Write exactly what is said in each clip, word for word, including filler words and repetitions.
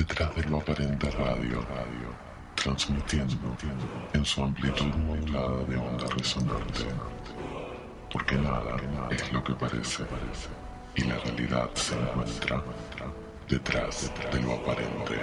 detrás de lo aparente radio, radio, transmitiendo en su amplitud modulada de onda resonante. Porque nada es lo que parece, y la realidad se encuentra detrás de lo aparente.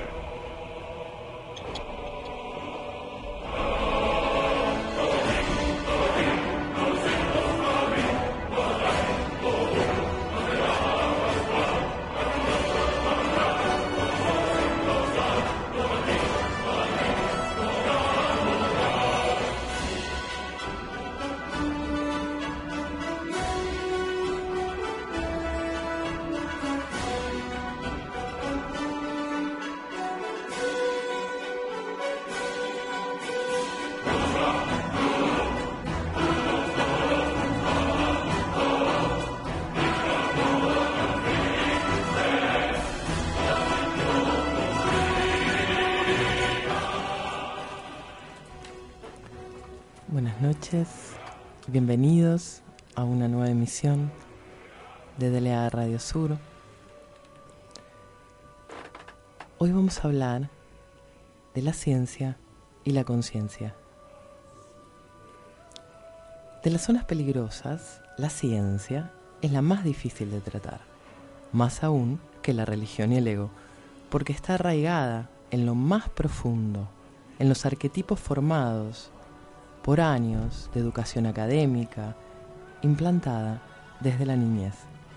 Buenas noches, bienvenidos a una nueva emisión de D L A Radio Sur. Hoy vamos a hablar de la ciencia y la conciencia. De las zonas peligrosas, la ciencia es la más difícil de tratar, más aún que la religión y el ego, porque está arraigada en lo más profundo, en los arquetipos formados por años de educación académica implantada desde la niñez.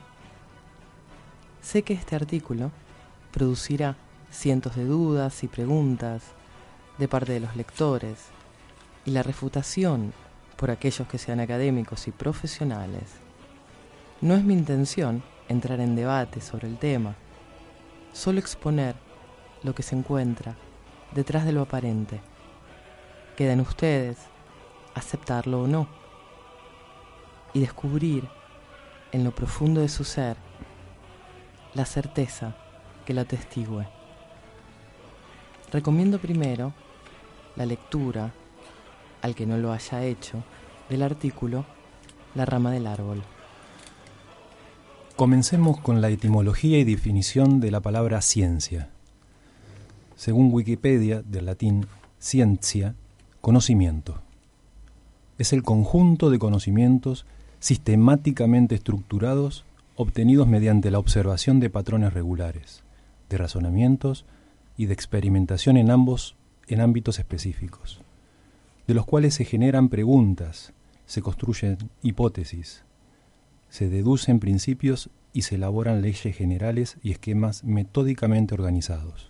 Sé que este artículo producirá cientos de dudas y preguntas de parte de los lectores, y la refutación por aquellos que sean académicos y profesionales. No es mi intención entrar en debate sobre el tema, solo exponer lo que se encuentra detrás de lo aparente. Queda en ustedes aceptarlo o no, y descubrir en lo profundo de su ser la certeza que lo atestigue. Recomiendo primero la lectura, al que no lo haya hecho, del artículo La rama del árbol. Comencemos con la etimología y definición de la palabra ciencia. Según Wikipedia, del latín scientia, conocimiento. Es el conjunto de conocimientos sistemáticamente estructurados obtenidos mediante la observación de patrones regulares, de razonamientos y de experimentación en ambos en ámbitos específicos, de los cuales se generan preguntas, se construyen hipótesis, se deducen principios y se elaboran leyes generales y esquemas metódicamente organizados.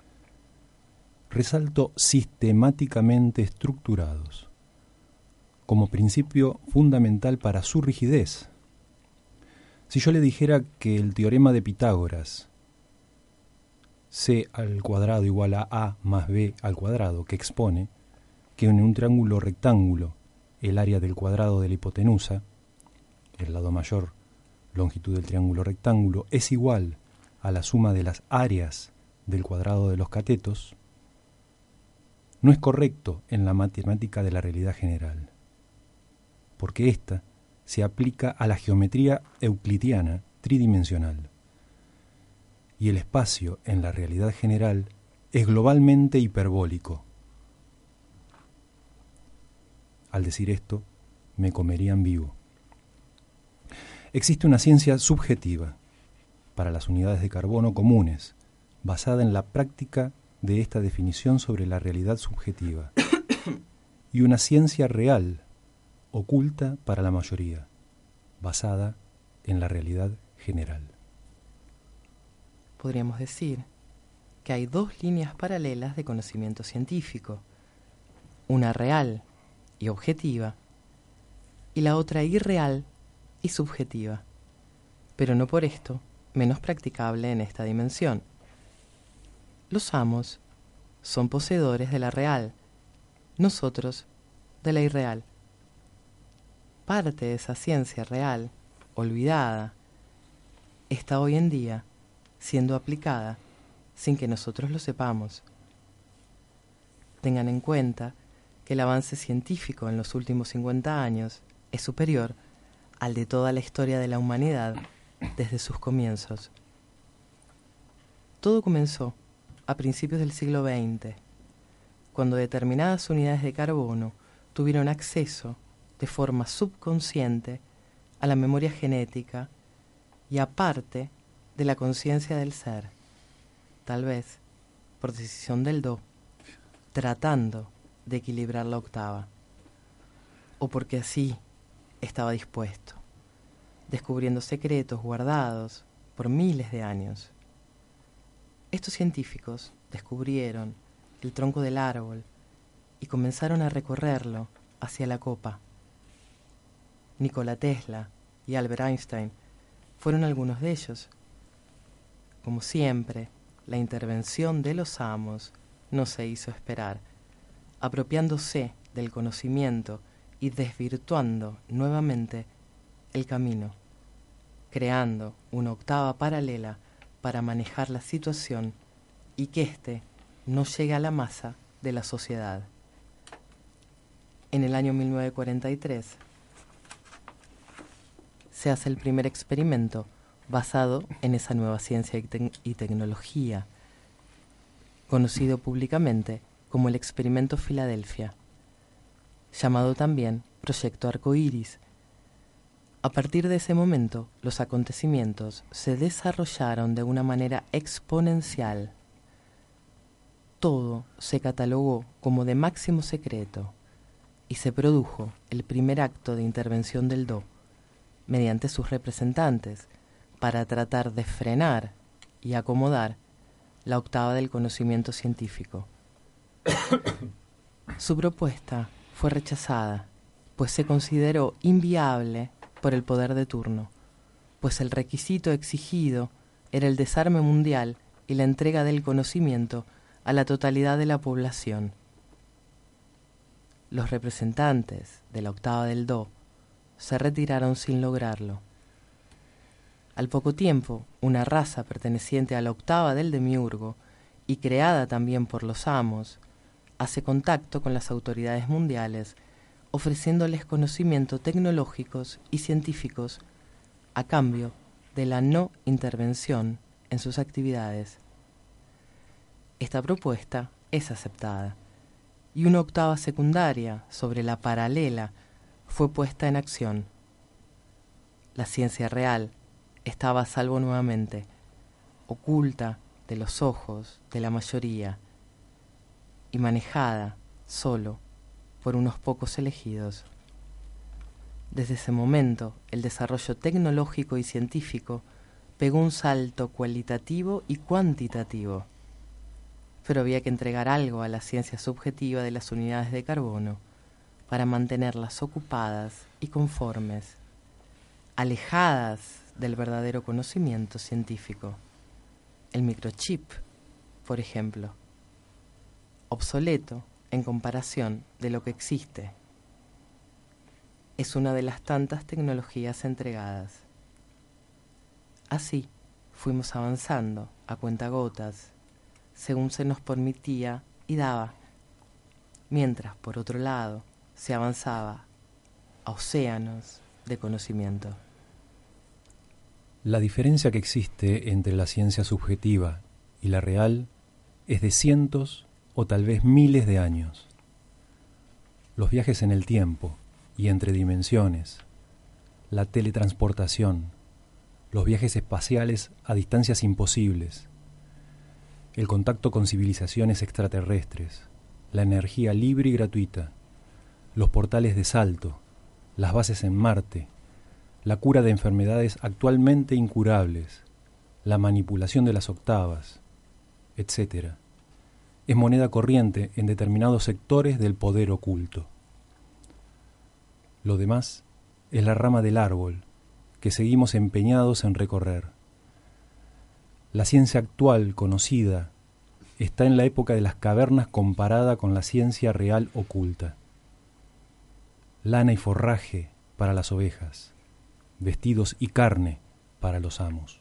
Resalto sistemáticamente estructurados como principio fundamental para su rigidez. Si yo le dijera que el teorema de Pitágoras, C al cuadrado igual a A más B al cuadrado, que expone que en un triángulo rectángulo el área del cuadrado de la hipotenusa, el lado mayor longitud del triángulo rectángulo, es igual a la suma de las áreas del cuadrado de los catetos, no es correcto en la matemática de la realidad general, porque ésta se aplica a la geometría euclidiana tridimensional, y el espacio en la realidad general es globalmente hiperbólico. Al decir esto, me comerían vivo. Existe una ciencia subjetiva para las unidades de carbono comunes, basada en la práctica de esta definición sobre la realidad subjetiva, y una ciencia real oculta para la mayoría, basada en la realidad general. Podríamos decir que hay dos líneas paralelas de conocimiento científico, una real y objetiva, y la otra irreal y subjetiva, pero no por esto menos practicable en esta dimensión. Los amos son poseedores de la real, nosotros de la irreal. Parte de esa ciencia real, olvidada, está hoy en día siendo aplicada sin que nosotros lo sepamos. Tengan en cuenta que el avance científico en los últimos cincuenta años es superior al de toda la historia de la humanidad desde sus comienzos. Todo comenzó a principios del siglo veinte, cuando determinadas unidades de carbono tuvieron acceso de forma subconsciente a la memoria genética y aparte de la conciencia del ser, tal vez por decisión del Do, tratando de equilibrar la octava, o porque así estaba dispuesto, descubriendo secretos guardados por miles de años. Estos científicos descubrieron el tronco del árbol y comenzaron a recorrerlo hacia la copa. Nikola Tesla y Albert Einstein fueron algunos de ellos. Como siempre, la intervención de los amos no se hizo esperar, apropiándose del conocimiento y desvirtuando nuevamente el camino, creando una octava paralela para manejar la situación y que éste no llegue a la masa de la sociedad. En el año mil novecientos cuarenta y tres se hace el primer experimento basado en esa nueva ciencia y, te- y tecnología, conocido públicamente como el Experimento Filadelfia, llamado también Proyecto Arcoíris. A partir de ese momento, los acontecimientos se desarrollaron de una manera exponencial. Todo se catalogó como de máximo secreto y se produjo el primer acto de intervención del Do mediante sus representantes para tratar de frenar y acomodar la octava del conocimiento científico. Su propuesta fue rechazada, pues se consideró inviable por el poder de turno, pues el requisito exigido era el desarme mundial y la entrega del conocimiento a la totalidad de la población. Los representantes de la octava del Do se retiraron sin lograrlo. Al poco tiempo, una raza perteneciente a la octava del demiurgo y creada también por los amos, hace contacto con las autoridades mundiales, ofreciéndoles conocimientos tecnológicos y científicos a cambio de la no intervención en sus actividades. Esta propuesta es aceptada y una octava secundaria sobre la paralela fue puesta en acción. La ciencia real estaba a salvo nuevamente, oculta de los ojos de la mayoría y manejada solo por unos pocos elegidos. Desde ese momento, el desarrollo tecnológico y científico pegó un salto cualitativo y cuantitativo. Pero había que entregar algo a la ciencia subjetiva de las unidades de carbono para mantenerlas ocupadas y conformes, alejadas del verdadero conocimiento científico. El microchip, por ejemplo, obsoleto en comparación de lo que existe, es una de las tantas tecnologías entregadas. Así fuimos avanzando a cuentagotas, según se nos permitía y daba, mientras por otro lado se avanzaba a océanos de conocimiento. La diferencia que existe entre la ciencia subjetiva y la real es de cientos o tal vez miles de años. Los viajes en el tiempo y entre dimensiones, la teletransportación, los viajes espaciales a distancias imposibles, el contacto con civilizaciones extraterrestres, la energía libre y gratuita, los portales de salto, las bases en Marte, la cura de enfermedades actualmente incurables, la manipulación de las octavas, etcétera, es moneda corriente en determinados sectores del poder oculto. Lo demás es la rama del árbol que seguimos empeñados en recorrer. La ciencia actual conocida está en la época de las cavernas comparada con la ciencia real oculta. Lana y forraje para las ovejas, vestidos y carne para los amos.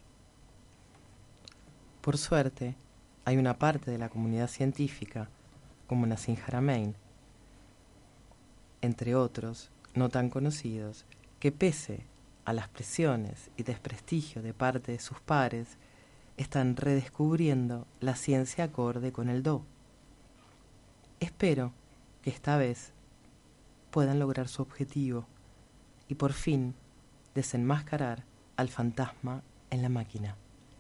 Por suerte, hay una parte de la comunidad científica, como Nassim Haramein, entre otros no tan conocidos, que pese a las presiones y desprestigio de parte de sus pares, están redescubriendo la ciencia acorde con el do. Espero que esta vez puedan lograr su objetivo y por fin desenmascarar al fantasma en la máquina.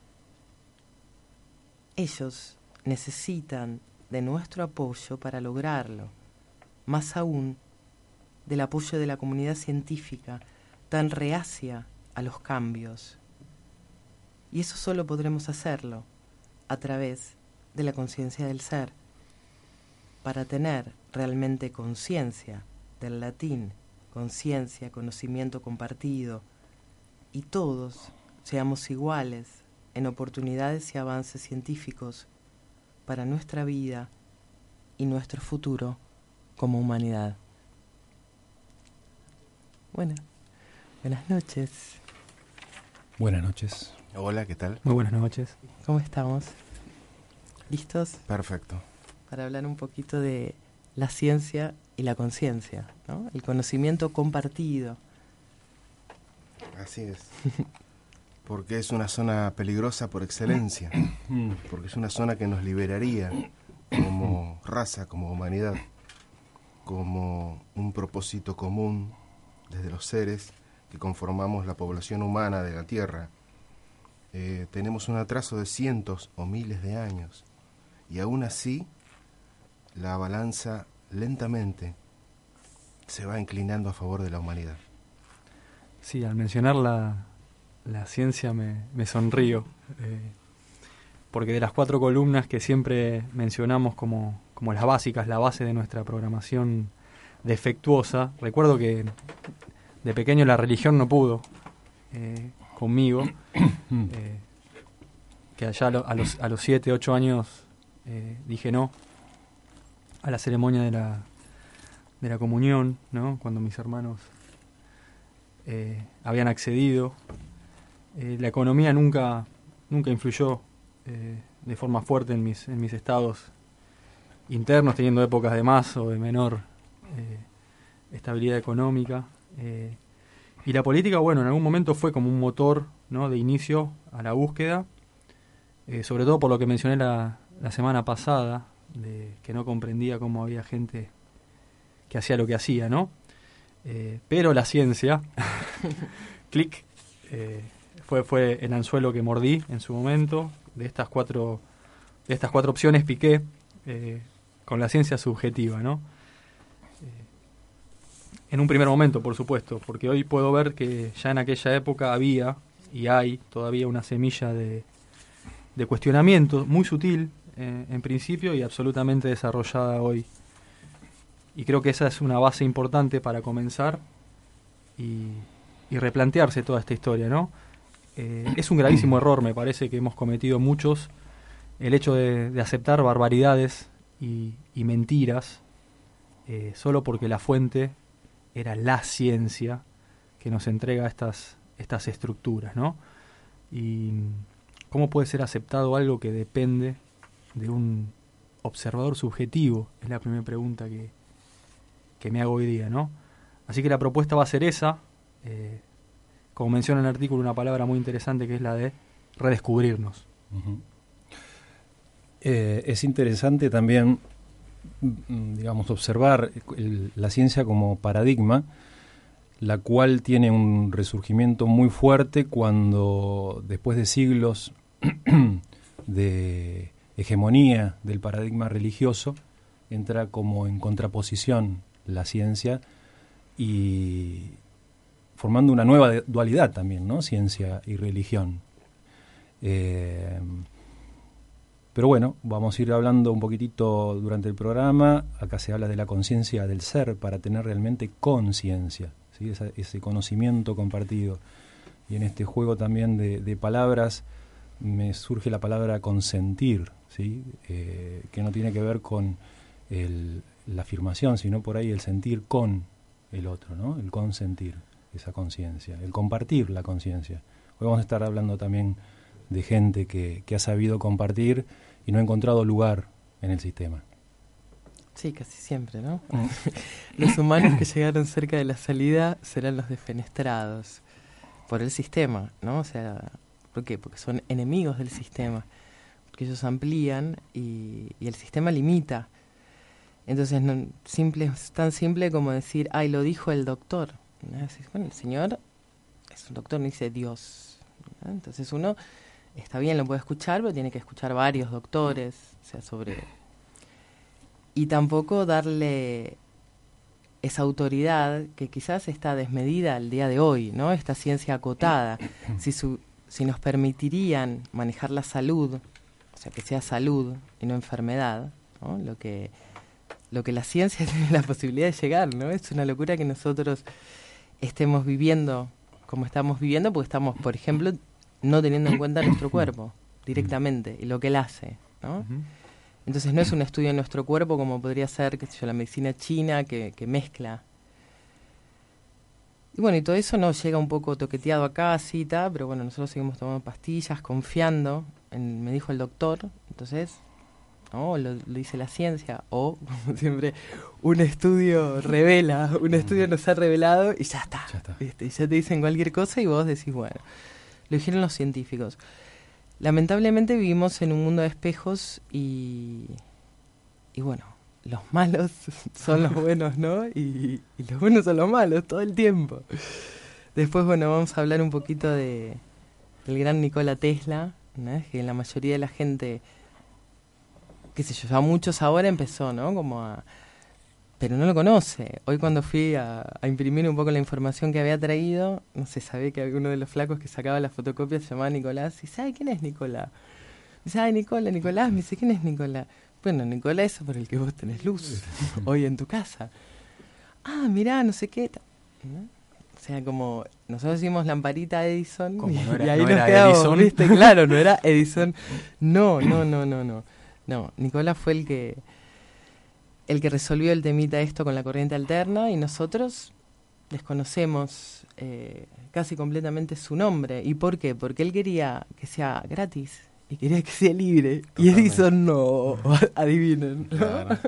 Ellos necesitan de nuestro apoyo para lograrlo, más aún del apoyo de la comunidad científica tan reacia a los cambios. Y eso solo podremos hacerlo a través de la conciencia del ser. Para tener realmente conciencia, del latín, conciencia, conocimiento compartido, y todos seamos iguales en oportunidades y avances científicos para nuestra vida y nuestro futuro como humanidad. Bueno, buenas noches. Buenas noches. Hola, ¿qué tal? Muy buenas noches. ¿Cómo estamos? ¿Listos? Perfecto. Para hablar un poquito de la ciencia y la conciencia, ¿no? El conocimiento compartido. Así es. Porque es una zona peligrosa por excelencia. Porque es una zona que nos liberaría como raza, como humanidad, como un propósito común desde los seres que conformamos la población humana de la Tierra. Eh, tenemos un atraso de cientos o miles de años y aún así la balanza lentamente se va inclinando a favor de la humanidad. Sí, al mencionar la, la ciencia me, me sonrío, eh, porque de las cuatro columnas que siempre mencionamos como, como las básicas, la base de nuestra programación defectuosa, recuerdo que de pequeño la religión no pudo eh, conmigo, eh, que allá a los, a los siete, ocho años eh, dije no a la ceremonia de la, de la comunión, ¿no? Cuando mis hermanos eh, habían accedido. Eh, la economía nunca, nunca influyó eh, de forma fuerte en mis, en mis estados internos, teniendo épocas de más o de menor eh, estabilidad económica. Eh, y la política, bueno, en algún momento fue como un motor, ¿no?, de inicio a la búsqueda, eh, sobre todo por lo que mencioné la, la semana pasada, de que no comprendía cómo había gente que hacía lo que hacía, ¿no? Eh, pero la ciencia, clic, eh, fue, fue el anzuelo que mordí en su momento. De estas cuatro, de estas cuatro opciones piqué eh, con la ciencia subjetiva, ¿no? Eh, en un primer momento, por supuesto, porque hoy puedo ver que ya en aquella época había y hay todavía una semilla de, de cuestionamiento muy sutil, eh, en principio, y absolutamente desarrollada hoy. Y creo que esa es una base importante para comenzar y, y replantearse toda esta historia, ¿no? Eh, es un gravísimo error, me parece, que hemos cometido muchos, el hecho de, de aceptar barbaridades y, y mentiras eh, solo porque la fuente era la ciencia que nos entrega estas, estas estructuras, ¿no? Y ¿cómo puede ser aceptado algo que depende de un observador subjetivo? Es la primera pregunta que, que me hago hoy día, ¿no? Así que la propuesta va a ser esa, eh, como menciona en el artículo, una palabra muy interesante que es la de redescubrirnos. Uh-huh. Eh, es interesante también, digamos, observar el, la ciencia como paradigma, la cual tiene un resurgimiento muy fuerte cuando, después de siglos de hegemonía del paradigma religioso, entra como en contraposición la ciencia y formando una nueva dualidad también, ¿no? Ciencia y religión. Eh, pero bueno, vamos a ir hablando un poquitito durante el programa. Acá se habla de la conciencia del ser para tener realmente conciencia, ¿sí? Esa, ese conocimiento compartido. Y en este juego también de, de palabras me surge la palabra consentir, ¿sí? Eh, que no tiene que ver con el, la afirmación, sino por ahí el sentir con el otro, ¿no? El consentir, esa conciencia, el compartir la conciencia. Hoy vamos a estar hablando también de gente que, que ha sabido compartir y no ha encontrado lugar en el sistema. Sí, casi siempre, ¿no? Los humanos que llegaron cerca de la salida serán los defenestrados por el sistema, ¿no? O sea, ¿Por qué? Porque son enemigos del sistema, porque ellos amplían y, y el sistema limita. Entonces, no, simple, es tan simple como decir, ay, lo dijo el doctor. ¿No? Bueno, el señor es un doctor, no dice Dios. ¿No? Entonces uno, está bien, lo puede escuchar, pero tiene que escuchar varios doctores, o sea, sobre... Y tampoco darle esa autoridad que quizás está desmedida al día de hoy, ¿no? Esta ciencia acotada. Si, su, si nos permitirían manejar la salud, o sea, que sea salud y no enfermedad, ¿no? Lo que, lo que la ciencia tiene la posibilidad de llegar, ¿no? Es una locura que nosotros estemos viviendo como estamos viviendo, porque estamos, por ejemplo, no teniendo en cuenta nuestro cuerpo directamente y lo que él hace, ¿no? Uh-huh. Entonces no es un estudio de nuestro cuerpo como podría ser, qué sé yo, la medicina china que, que mezcla. Y bueno, y todo eso nos llega un poco toqueteado acá, así, ta, pero bueno, nosotros seguimos tomando pastillas, confiando en, me dijo el doctor, entonces, no, lo, lo dice la ciencia, o, como siempre, un estudio revela, un estudio nos ha revelado y ya está. Ya está. ¿Viste? Y ya te dicen cualquier cosa y vos decís, bueno, lo dijeron los científicos. Lamentablemente vivimos en un mundo de espejos y, y bueno, los malos son los buenos, ¿no? Y, y los buenos son los malos todo el tiempo. Después, bueno, vamos a hablar un poquito de del gran Nikola Tesla, ¿no? Que la mayoría de la gente, qué sé yo, ya muchos ahora empezó, ¿no? Como a... Pero no lo conoce. Hoy cuando fui a, a imprimir un poco la información que había traído, no sé, sabía que uno de los flacos que sacaba las fotocopias se llamaba Nicolás. Y dice, ay, ¿quién es Nicolás? Dice, ay, Nicolás, Nicolás. Me dice, ¿quién es Nicolás? Bueno, Nicolás es por el que vos tenés luz hoy en tu casa. Ah, mirá, no sé qué. ¿No? O sea, como nosotros hicimos lamparita Edison y, no era, y ahí no nos quedamos, Edison. ¿Viste? Claro, no era Edison. No, no, no, no, no. No, Nicolás fue el que... el que resolvió el temita esto con la corriente alterna y nosotros desconocemos eh, casi completamente su nombre. ¿Y por qué? Porque él quería que sea gratis y quería que sea libre. Totalmente. Y Edison no, adivinen. Claro.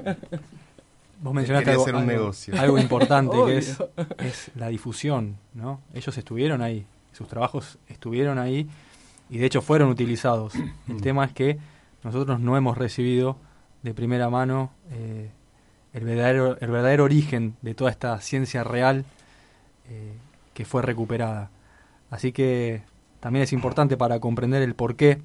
Vos mencionaste algo, hacer un algo, negocio. algo importante que es, es la difusión, ¿no? Ellos estuvieron ahí, sus trabajos estuvieron ahí y de hecho fueron utilizados. El tema es que nosotros no hemos recibido de primera mano... Eh, El verdadero, el verdadero origen de toda esta ciencia real eh, que fue recuperada. Así que también es importante para comprender el porqué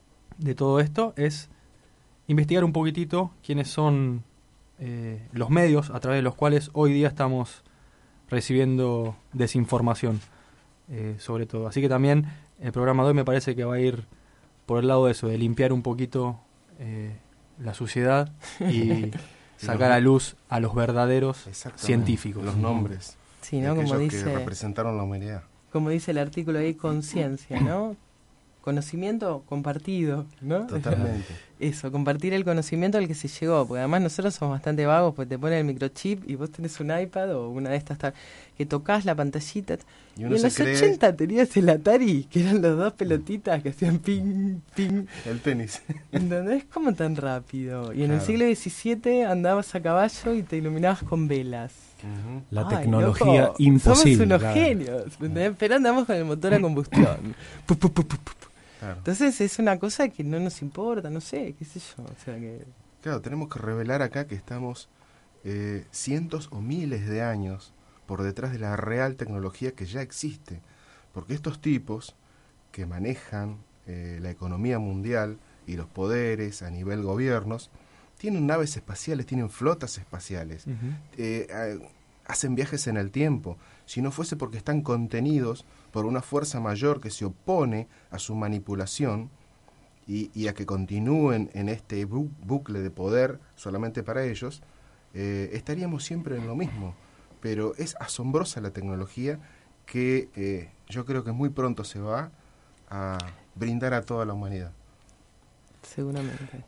de todo esto, es investigar un poquitito quiénes son eh, los medios a través de los cuales hoy día estamos recibiendo desinformación, eh, sobre todo. Así que también el programa de hoy me parece que va a ir por el lado de eso, de limpiar un poquito eh, la suciedad y... sacar a luz a los verdaderos científicos. Los nombres. Sí, ¿no? Como dice, que representaron la humanidad. Como dice el artículo ahí, conciencia, ¿no? Conocimiento compartido, ¿no? Totalmente. Eso, compartir el conocimiento al que se llegó, porque además nosotros somos bastante vagos, pues te ponen el microchip y vos tenés un iPad o una de estas que tocas la pantallita. Y, y en los cree... ochenta tenías el Atari, que eran los dos pelotitas que hacían ping, ping. El tenis. ¿Entendés? ¿Cómo tan rápido? Y en claro. el siglo diecisiete andabas a caballo y te iluminabas con velas. Uh-huh. La Ay, tecnología loco, imposible. Somos unos claro. genios, ¿entendés? Pero andamos con el motor a combustión. Pu, pu, pu, pu, pu. Claro. Entonces es una cosa que no nos importa, no sé, qué sé yo. O sea que... Claro, tenemos que revelar acá que estamos eh, cientos o miles de años por detrás de la real tecnología que ya existe. Porque estos tipos que manejan eh, la economía mundial y los poderes a nivel gobiernos, tienen naves espaciales, tienen flotas espaciales, uh-huh. eh, eh, hacen viajes en el tiempo. Si no fuese porque están contenidos por una fuerza mayor que se opone a su manipulación y, y a que continúen en este bu- bucle de poder solamente para ellos, eh, estaríamos siempre en lo mismo. Pero es asombrosa la tecnología que eh, yo creo que muy pronto se va a brindar a toda la humanidad. Seguramente.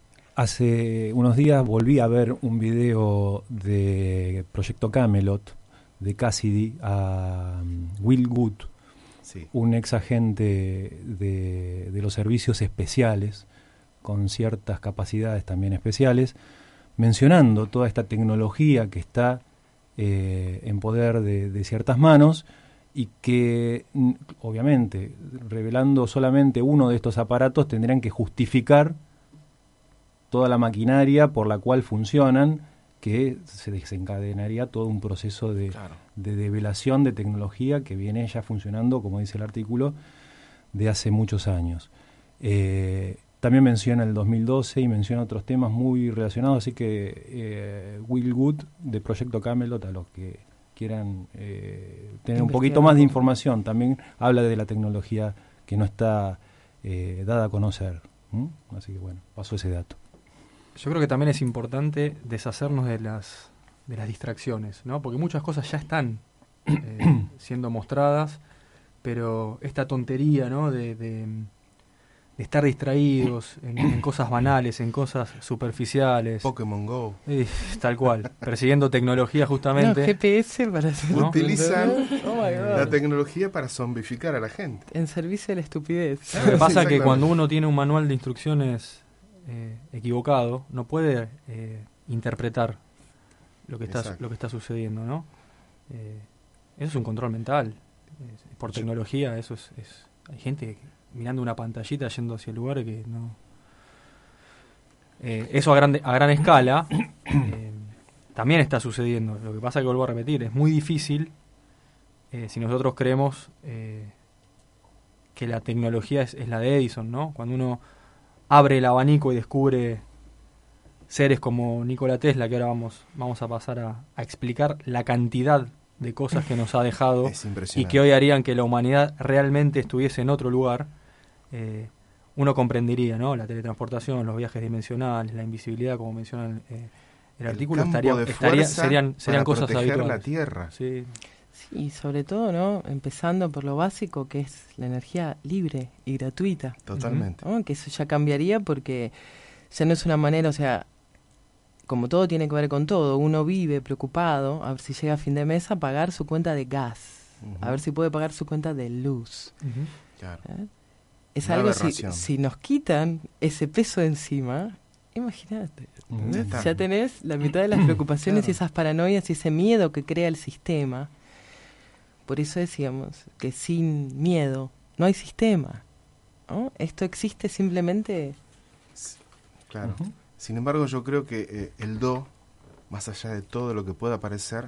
Hace unos días volví a ver un video de Proyecto Camelot, de Cassidy, a um, Will Good, sí. un ex agente de, de los servicios especiales, con ciertas capacidades también especiales, mencionando toda esta tecnología que está eh, en poder de, de ciertas manos y que, obviamente, revelando solamente uno de estos aparatos, tendrían que justificar toda la maquinaria por la cual funcionan, que se desencadenaría todo un proceso de, Claro. de develación de tecnología que viene ya funcionando, como dice el artículo, de hace muchos años. Eh, también menciona el dos mil doce y menciona otros temas muy relacionados, así que eh, Will Good, de Proyecto Camelot, a los que quieran eh, tener un poquito más de información, también habla de la tecnología que no está eh, dada a conocer. ¿Mm? Así que bueno, pasó ese dato. Yo creo que también es importante deshacernos de las de las distracciones, ¿no? Porque muchas cosas ya están eh, siendo mostradas, pero esta tontería, ¿no? De, de, de estar distraídos en, en cosas banales, en cosas superficiales. Pokémon Go. Eh, tal cual, persiguiendo tecnología justamente. No, G P S para hacer... ¿No? Utilizan Oh my God. la tecnología para zombificar a la gente. En servicio de la estupidez. Lo que pasa es que exactamente. cuando uno tiene un manual de instrucciones eh, equivocado, no puede eh, interpretar lo que está Exacto. lo que está sucediendo, ¿no? Eh, eso es un control mental. Eh, por tecnología, eso es, es... Hay gente mirando una pantallita yendo hacia lugares que no... Eh, eso a, grande, a gran escala eh, también está sucediendo. Lo que pasa es que, vuelvo a repetir, es muy difícil eh, si nosotros creemos eh, que la tecnología es, es la de Edison, ¿no? Cuando uno abre el abanico y descubre seres como Nikola Tesla, que ahora vamos, vamos a pasar a, a explicar la cantidad de cosas que nos ha dejado Es y impresionante. que hoy harían que la humanidad realmente estuviese en otro lugar, eh, uno comprendería, ¿no? La teletransportación, los viajes dimensionales, la invisibilidad, como menciona el, eh, el El artículo, campo estaría, de estaría- fuerza serían, serían para cosas proteger habituales. la Tierra. Sí. Sí, y sobre todo, ¿no? Empezando por lo básico, que es la energía libre y gratuita. Totalmente. ¿No? Que eso ya cambiaría porque ya no es una manera, o sea, como todo tiene que ver con todo, uno vive preocupado a ver si llega a fin de mes a pagar su cuenta de gas, Ujú. a ver si puede pagar su cuenta de luz. Ujú. Claro. ¿eh? Es Una algo, si, aberración. si nos quitan ese peso de encima, imagínate, Mm. Ya está. ya tenés la mitad de las preocupaciones Claro. y esas paranoias y ese miedo que crea el sistema. Por eso decíamos que sin miedo no hay sistema, ¿no? Esto existe simplemente... Claro. Ujú. Sin embargo, yo creo que eh, el do, más allá de todo lo que pueda parecer,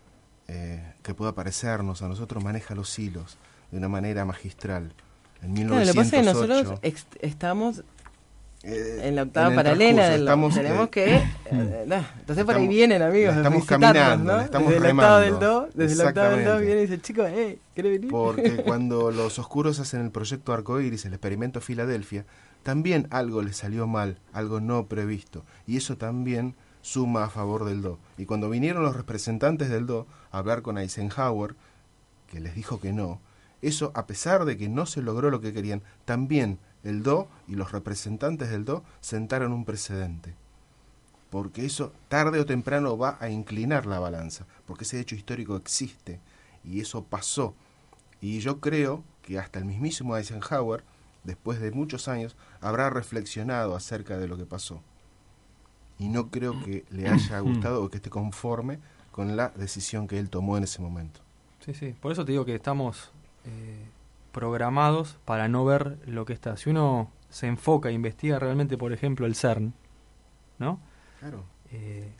eh, que pueda parecernos a nosotros, maneja los hilos de una manera magistral. En Claro, lo que pasa es que nosotros mil novecientos ocho, ex- estamos eh, en la octava en el paralela transcurso, del do. estamos, Tenemos eh, que... eh, nah, entonces por ahí estamos- vienen, amigos, la a estamos visitarnos, caminando, ¿no? la estamos desde el octavo del remando. do, desde el octavo del do Exactamente. viene y dice, chicos, hey, ¿querés venir? Porque cuando los oscuros hacen el proyecto Arcoíris, el experimento Filadelfia, también algo les salió mal, algo no previsto. Y eso también suma a favor del do. Y cuando vinieron los representantes del do a hablar con Eisenhower, que les dijo que no, eso, a pesar de que no se logró lo que querían, también el do y los representantes del do sentaron un precedente. Porque eso tarde o temprano va a inclinar la balanza, porque ese hecho histórico existe y eso pasó. Y yo creo que hasta el mismísimo Eisenhower, después de muchos años, habrá reflexionado acerca de lo que pasó. Y no creo que le haya gustado o que esté conforme con la decisión que él tomó en ese momento. Sí, sí. Por eso te digo que estamos eh, programados para no ver lo que está. Si uno se enfoca e investiga realmente, por ejemplo, el CERN, ¿no? Claro. Eh,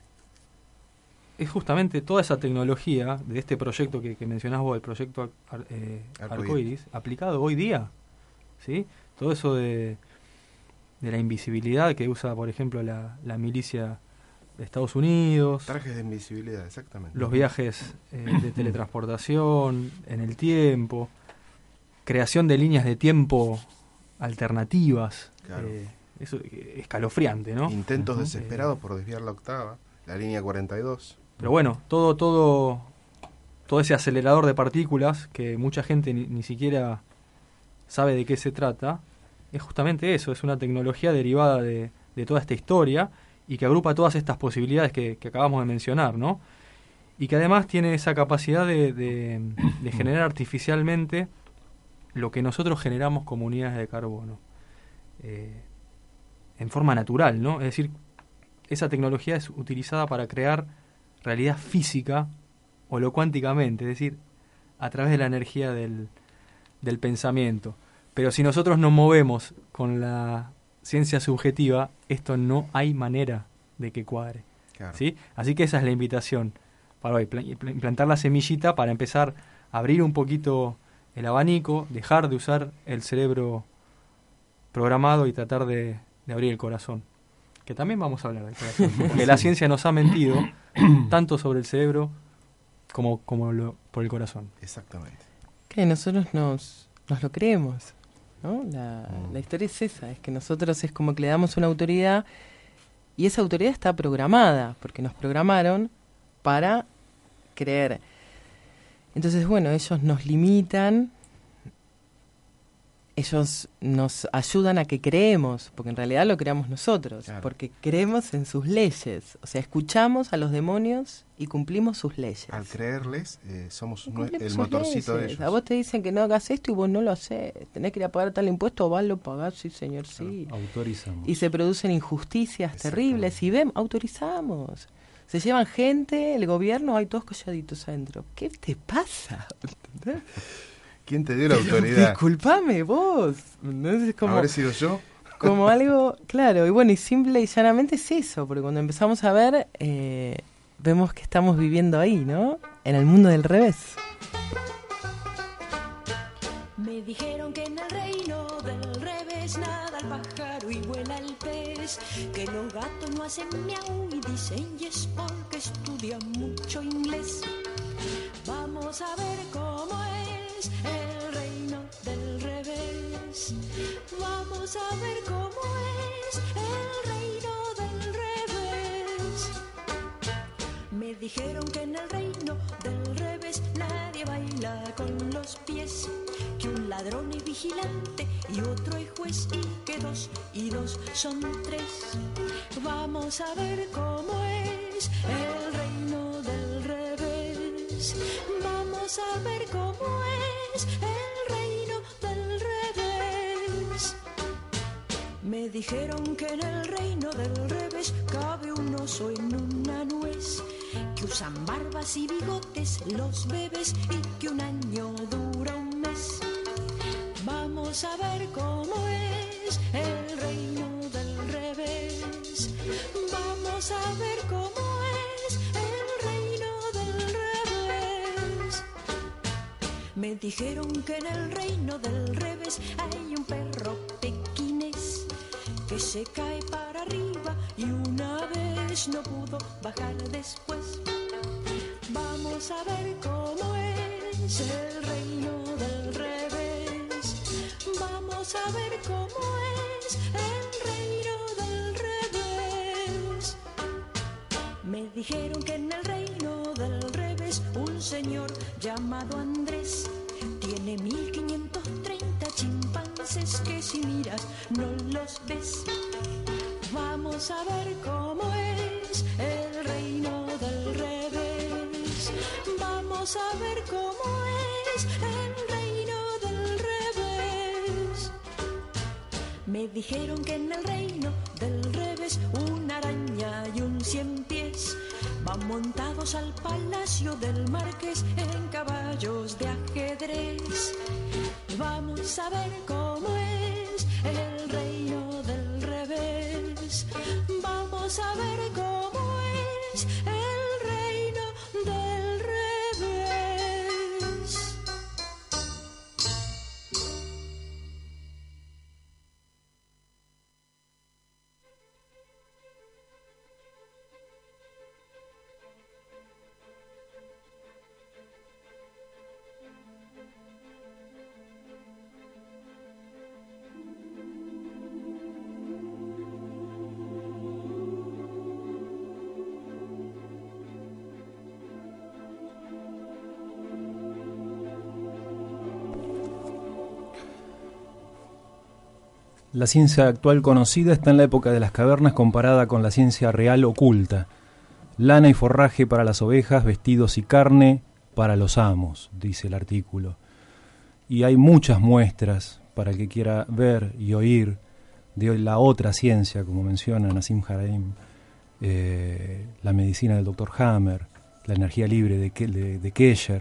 es justamente toda esa tecnología de este proyecto que, que mencionás vos, el proyecto Ar- Ar- eh, Arcoíris. Arcoíris, aplicado hoy día, ¿sí? Todo eso de, de la invisibilidad que usa, por ejemplo, la, la milicia de Estados Unidos, Trajes de invisibilidad, exactamente. los viajes eh, de teletransportación en el tiempo, creación de líneas de tiempo alternativas, Claro. eh, eso eh, escalofriante, ¿no? Intentos Ujú. desesperados por desviar la octava, la línea cuarenta y dos. Pero bueno, todo, todo, todo ese acelerador de partículas que mucha gente ni, ni siquiera sabe de qué se trata, es justamente eso, es una tecnología derivada de, de toda esta historia y que agrupa todas estas posibilidades que, que acabamos de mencionar, ¿no? Y que además tiene esa capacidad de, de, de generar artificialmente lo que nosotros generamos como unidades de carbono, eh, en forma natural, ¿no? Es decir, esa tecnología es utilizada para crear realidad física o lo cuánticamente, es decir, a través de la energía del, del pensamiento. Pero si nosotros nos movemos con la ciencia subjetiva, esto no hay manera de que cuadre. Claro. ¿Sí? Así que esa es la invitación para hoy, implantar la semillita para empezar a abrir un poquito el abanico, dejar de usar el cerebro programado y tratar de, de abrir el corazón. Que también vamos a hablar del corazón, porque la ciencia nos ha mentido tanto sobre el cerebro como, como lo, por el corazón. Exactamente. Que nosotros nos, nos lo creemos, ¿no? La, mm. la historia es esa, es que nosotros es como que le damos una autoridad y esa autoridad está programada, porque nos programaron para creer. Entonces, bueno, ellos nos limitan, ellos nos ayudan a que creemos, porque en realidad lo creamos nosotros, claro. Porque creemos en sus leyes, o sea, escuchamos a los demonios y cumplimos sus leyes. Al creerles, eh, somos no, el motorcito leyes. de ellos. A vos te dicen que no hagas esto y vos no lo haces, tenés que ir a pagar tal impuesto, vas, lo pagás, sí señor, sí. Claro, autorizamos. Y se producen injusticias terribles y ven, autorizamos. Se llevan gente, el gobierno, hay todos calladitos adentro. ¿Qué te pasa? ¿Quién te dio la autoridad? Disculpame, vos. ¿No? Es como, ¿Habré sido yo? Como algo, claro, y bueno, y simple y llanamente es eso, porque cuando empezamos a ver, eh, vemos que estamos viviendo ahí, ¿no? En el mundo del revés. Me dijeron que en el reino del revés nada el pájaro y vuela el pez, que los gatos no hacen miau y dicen yes porque estudian mucho inglés. Vamos a ver cómo es el reino del revés. Vamos a ver cómo es el reino del revés. Me dijeron que en el reino del revés nadie baila con los pies, que un ladrón es vigilante y otro es juez y que dos y dos son tres. Vamos a ver cómo es el reino del revés. Vamos a ver cómo es el reino del revés. Me dijeron que en el reino del revés cabe un oso en una nuez, que usan barbas y bigotes los bebés y que un año dura un mes. Vamos a ver cómo es el reino del revés. Vamos a ver cómo es el reino del revés. Me dijeron que en el reino del revés hay un perro pequinés que se cae para arriba y una vez no pudo bajar después. Vamos a ver cómo es el reino del revés. Vamos a ver cómo es el reino del revés. Me dijeron que en el reino del revés un señor llamado Andrés tiene mil quinientos treinta chimpancés que si miras no los ves. Vamos a ver cómo es el reino del revés. Vamos a ver cómo es el reino del revés. Me dijeron que en el reino del revés una araña y un cien pies van montados al palacio del marqués en caballos de ajedrez. Vamos a ver cómo es el reino del revés. Vamos a ver cómo es el reino del revés. La ciencia actual conocida está en la época de las cavernas comparada con la ciencia real oculta. Lana y forraje para las ovejas, vestidos y carne para los amos, dice el artículo. Y hay muchas muestras para el que quiera ver y oír de la otra ciencia, como menciona Nassim Haramein, eh, la medicina del doctor Hammer, la energía libre de, Ke- de, de Kesher,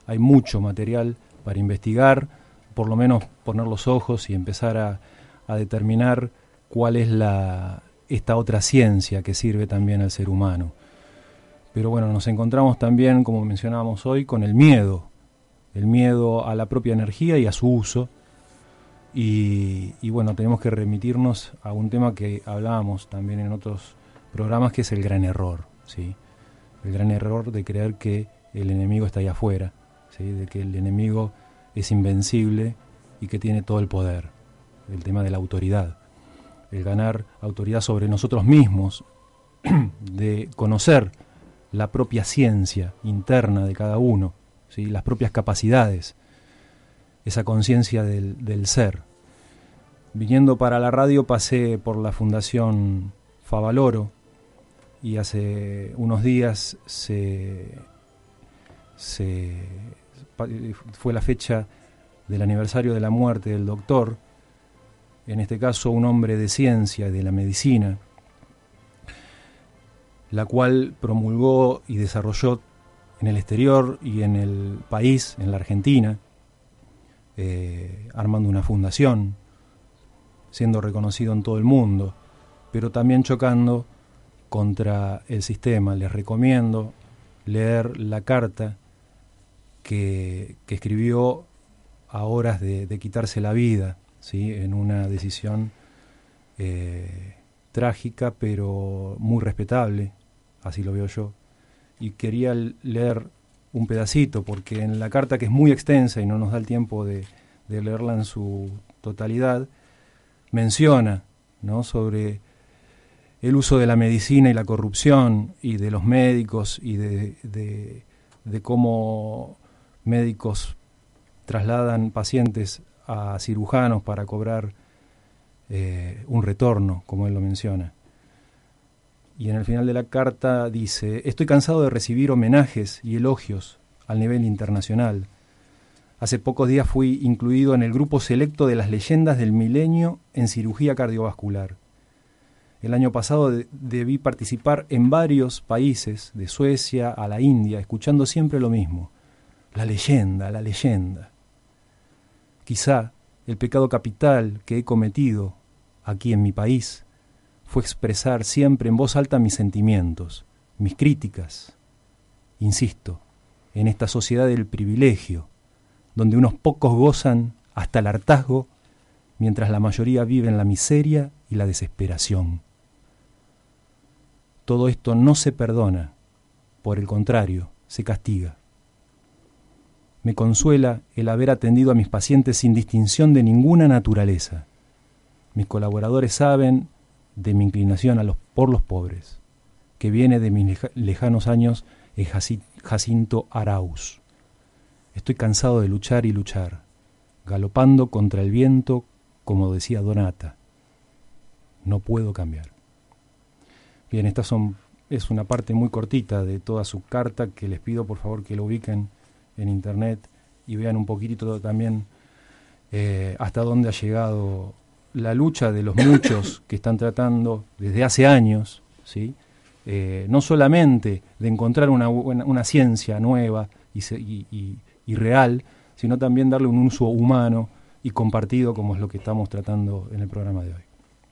hay mucho material para investigar, por lo menos poner los ojos y empezar a, a determinar cuál es la, esta otra ciencia que sirve también al ser humano. Pero bueno, nos encontramos también, como mencionábamos hoy, con el miedo, el miedo a la propia energía y a su uso. Y, y bueno, tenemos que remitirnos a un tema que hablábamos también en otros programas, que es el gran error, ¿sí? El gran error de creer que el enemigo está ahí afuera, ¿sí? De que el enemigo es invencible y que tiene todo el poder. El tema de la autoridad, el ganar autoridad sobre nosotros mismos, de conocer la propia ciencia interna de cada uno, ¿sí? Las propias capacidades, esa conciencia del, del ser. Viniendo para la radio pasé por la Fundación Favaloro y hace unos días se, se fue la fecha del aniversario de la muerte del doctor, en este caso un hombre de ciencia y de la medicina, la cual promulgó y desarrolló en el exterior y en el país, en la Argentina, eh, armando una fundación, siendo reconocido en todo el mundo, pero también chocando contra el sistema. Les recomiendo leer la carta que, que escribió a horas de, de quitarse la vida, ¿sí? En una decisión eh, trágica, pero muy respetable, así lo veo yo. Y quería leer un pedacito, porque en la carta, que es muy extensa y no nos da el tiempo de, de leerla en su totalidad, menciona, ¿no?, sobre el uso de la medicina y la corrupción y de los médicos y de, de, de cómo médicos trasladan pacientes a cirujanos para cobrar eh, un retorno, como él lo menciona. Y en el final de la carta dice: estoy cansado de recibir homenajes y elogios al nivel internacional. Hace pocos días fui incluido en el grupo selecto de las leyendas del milenio en cirugía cardiovascular. El año pasado de- debí participar en varios países, de Suecia a la India, escuchando siempre lo mismo: la leyenda, la leyenda. Quizá el pecado capital que he cometido aquí en mi país fue expresar siempre en voz alta mis sentimientos, mis críticas. Insisto, en esta sociedad del privilegio, donde unos pocos gozan hasta el hartazgo, mientras la mayoría vive en la miseria y la desesperación. Todo esto no se perdona, por el contrario, se castiga. Me consuela el haber atendido a mis pacientes sin distinción de ninguna naturaleza. Mis colaboradores saben de mi inclinación a los, por los pobres, que viene de mis leja, lejanos años en Jacinto Arauz. Estoy cansado de luchar y luchar, galopando contra el viento, como decía Donata. No puedo cambiar. Bien, esta son, es una parte muy cortita de toda su carta, que les pido por favor que lo ubiquen en internet y vean un poquitito también eh, hasta dónde ha llegado la lucha de los muchos que están tratando desde hace años, ¿sí? Eh, no solamente de encontrar una, una, una ciencia nueva y, se, y, y, y real, sino también darle un uso humano y compartido, como es lo que estamos tratando en el programa de hoy.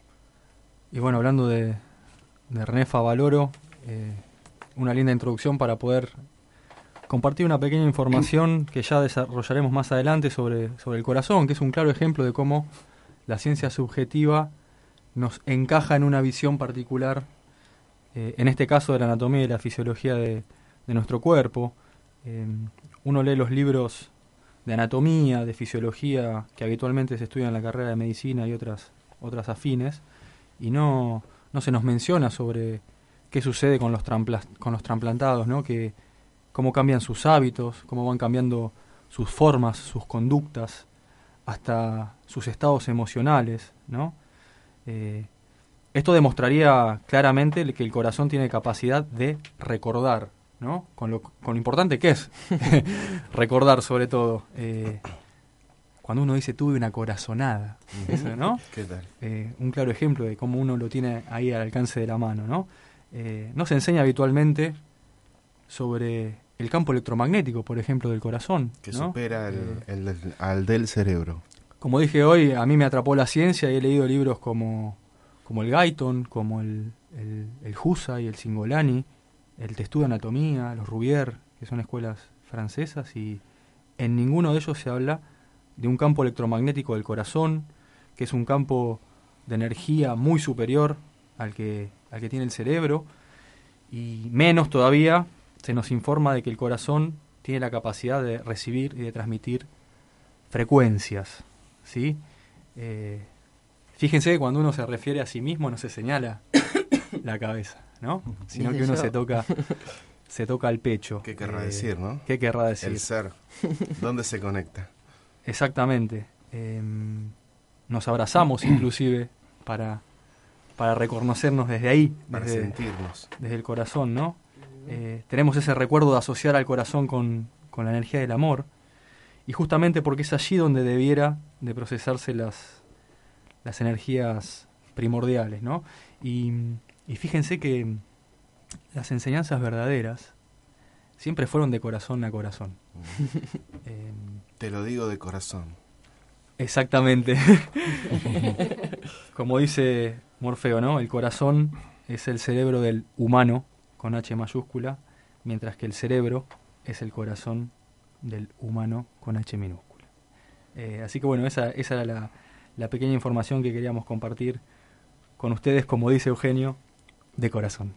Y bueno, hablando de, de René Favaloro, eh, una linda introducción para poder compartir una pequeña información que ya desarrollaremos más adelante sobre, sobre el corazón, que es un claro ejemplo de cómo la ciencia subjetiva nos encaja en una visión particular, eh, en este caso de la anatomía y la fisiología de, de nuestro cuerpo. Eh, uno lee los libros de anatomía, de fisiología, que habitualmente se estudian en la carrera de medicina y otras, otras afines, y no, no se nos menciona sobre qué sucede con los, trampla- con los trasplantados, ¿no? Que, cómo cambian sus hábitos, cómo van cambiando sus formas, sus conductas, hasta sus estados emocionales, ¿no? Eh, esto demostraría claramente que el corazón tiene capacidad de recordar, ¿no? Con lo, con lo importante que es recordar, sobre todo. Eh, cuando uno dice tuve una corazonada, eso, ¿no? ¿Qué tal? Eh, un claro ejemplo de cómo uno lo tiene ahí al alcance de la mano, ¿no? Eh, no se enseña habitualmente sobre el campo electromagnético, por ejemplo, del corazón. Que ¿no? supera el, Eh, el- el- al del cerebro. Como dije hoy, a mí me atrapó la ciencia y he leído libros como, como el Guyton, como el, el, el Husay, el Cingolani, el Testudo de Anatomía, los Rubier, que son escuelas francesas, y en ninguno de ellos se habla de un campo electromagnético del corazón, que es un campo de energía muy superior al que, al que tiene el cerebro, y menos todavía se nos informa de que el corazón tiene la capacidad de recibir y de transmitir frecuencias, ¿sí? Eh, fíjense que cuando uno se refiere a sí mismo no se señala la cabeza, ¿no? Sino que uno se toca se toca el pecho. ¿Qué querrá Eh, decir, no? ¿Qué querrá decir? El ser. ¿Dónde se conecta? Exactamente. Eh, nos abrazamos inclusive para, para reconocernos desde ahí, Para desde, sentirnos. desde el corazón, ¿no? Eh, tenemos ese recuerdo de asociar al corazón con, con la energía del amor, y justamente porque es allí donde debiera de procesarse las, las energías primordiales, ¿no? Y, y fíjense que las enseñanzas verdaderas siempre fueron de corazón a corazón. eh, Te lo digo de corazón. Exactamente. Como dice Morfeo, ¿no? El corazón es el cerebro del humano, con H mayúscula, mientras que el cerebro es el corazón del humano, con H minúscula. Eh, así que bueno, esa, esa era la, la pequeña información que queríamos compartir con ustedes, como dice Eugenio, de corazón.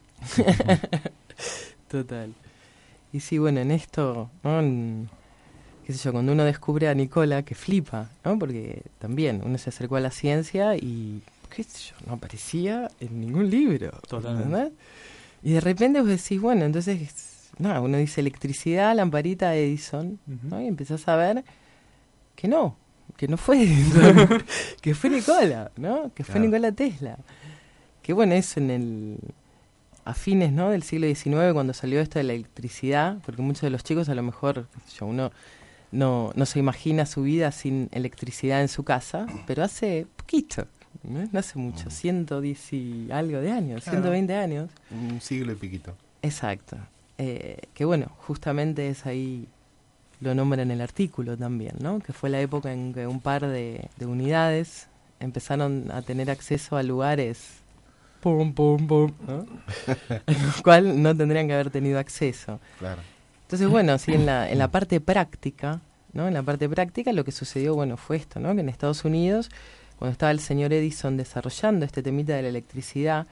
Total. Y sí, bueno, en esto, ¿no? En, qué sé yo, cuando uno descubre a Nicola, que flipa, ¿no? Porque también uno se acercó a la ciencia y, qué sé yo, no aparecía en ningún libro. Totalmente. ¿Verdad? Y de repente vos decís, bueno, entonces, nada, uno dice electricidad, lamparita, Edison, ¿no? Y empezás a ver que no, que no fue Edison, que fue Nicola, ¿no? Que fue Claro. Nikola Tesla. Que bueno, eso en el... a fines, ¿no? del siglo diecinueve, cuando salió esto de la electricidad, porque muchos de los chicos a lo mejor, qué sé yo, uno no, no se imagina su vida sin electricidad en su casa, pero hace poquito, ¿no? No hace mucho, ciento diez y algo de años, Claro. ciento veinte años. Un siglo y piquito. Exacto. Eh, que bueno, justamente es ahí, lo nombra en el artículo también, ¿no? Que fue la época en que un par de, de unidades empezaron a tener acceso a lugares pum, pum, pum, ¿no? En los cuales no tendrían que haber tenido acceso. Claro. Entonces, bueno, sí, en la, en la parte práctica, ¿no? En la parte práctica lo que sucedió, bueno, fue esto, ¿no? Que en Estados Unidos, cuando estaba el señor Edison desarrollando este temita de la electricidad,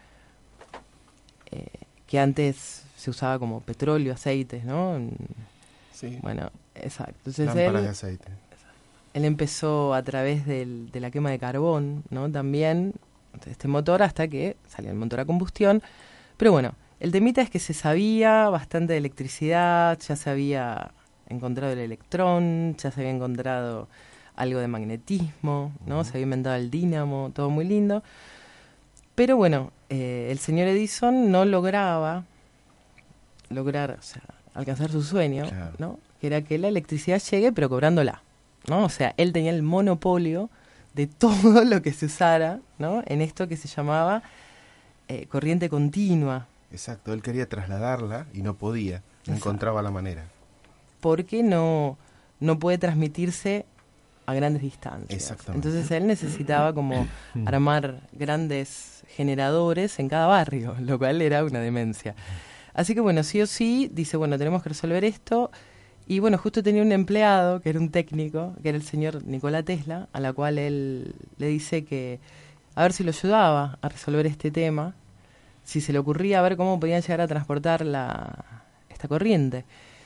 eh, que antes se usaba como petróleo, aceites, ¿no? En- Sí. Bueno, exacto. Entonces Lámparas él, de aceite. él empezó a través del, de la quema de carbón, ¿no? También este motor hasta que salió el motor a combustión. Pero bueno, el temita es que se sabía bastante de electricidad, ya se había encontrado el electrón, ya se había encontrado algo de magnetismo, ¿no? Ujú. Se había inventado el dínamo, todo muy lindo. Pero bueno, eh, el señor Edison no lograba lograr, o sea, alcanzar su sueño, Claro. ¿no? Que era que la electricidad llegue, pero cobrándola, ¿no? O sea, él tenía el monopolio de todo lo que se usara, ¿no? En esto que se llamaba eh, corriente continua, Exacto, él quería trasladarla y no podía, no Exacto. encontraba la manera. porque no, no puede transmitirse a grandes distancias. Exactamente. Entonces él necesitaba como armar grandes generadores en cada barrio, lo cual era una demencia. Así que bueno, sí o sí, dice, bueno, tenemos que resolver esto. Y bueno, justo tenía un empleado, que era un técnico, que era el señor Nikola Tesla, a la cual él le dice que a ver si lo ayudaba a resolver este tema, si se le ocurría a ver cómo podían llegar a transportar la, esta corriente.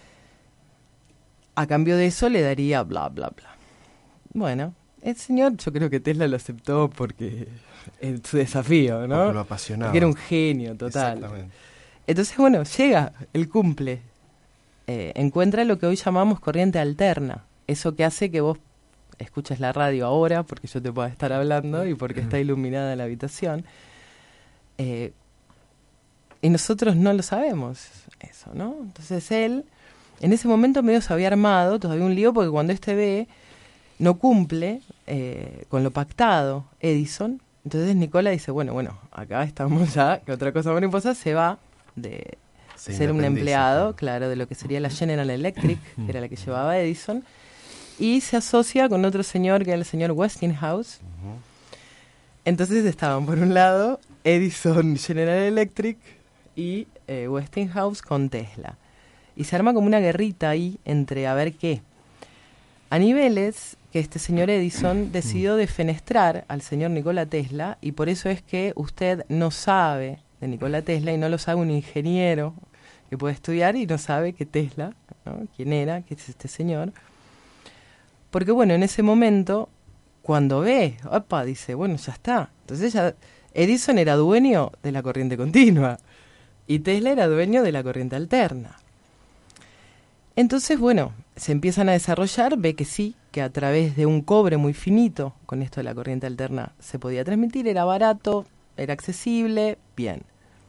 A cambio de eso le daría bla, bla, bla. Bueno, el señor, yo creo que Tesla lo aceptó porque es su desafío, ¿no? Porque lo apasionaba. Porque era un genio total. Exactamente. Entonces, bueno, llega, él cumple. Eh, encuentra lo que hoy llamamos corriente alterna. Eso que hace que vos escuches la radio ahora, porque yo te pueda estar hablando y porque está iluminada la habitación. Eh, y nosotros no lo sabemos, eso, ¿no? Entonces él, en ese momento medio se había armado todavía un lío, porque cuando este ve, no cumple eh, con lo pactado Edison. Entonces Nicola dice, bueno, bueno, acá estamos ya, que otra cosa mariposa se va de, Se ser un independiza, empleado, claro. claro, de lo que sería la General Electric, que era la que llevaba Edison, y se asocia con otro señor, que era el señor Westinghouse. Ujú. Entonces estaban, por un lado, Edison, General Electric, y eh, Westinghouse con Tesla. Y se arma como una guerrita ahí entre a ver qué. A niveles que este señor Edison decidió defenestrar al señor Nikola Tesla, y por eso es que usted no sabe de Nikola Tesla y no lo sabe un ingeniero que puede estudiar y no sabe que Tesla, ¿no? ¿Quién era? ¿Qué es este señor? Porque bueno, en ese momento, cuando ve, opa, dice, bueno, ya está. Entonces ya Edison era dueño de la corriente continua y Tesla era dueño de la corriente alterna. Entonces, bueno, se empiezan a desarrollar, ve que sí, que a través de un cobre muy finito, con esto de la corriente alterna, se podía transmitir, era barato, era accesible, bien.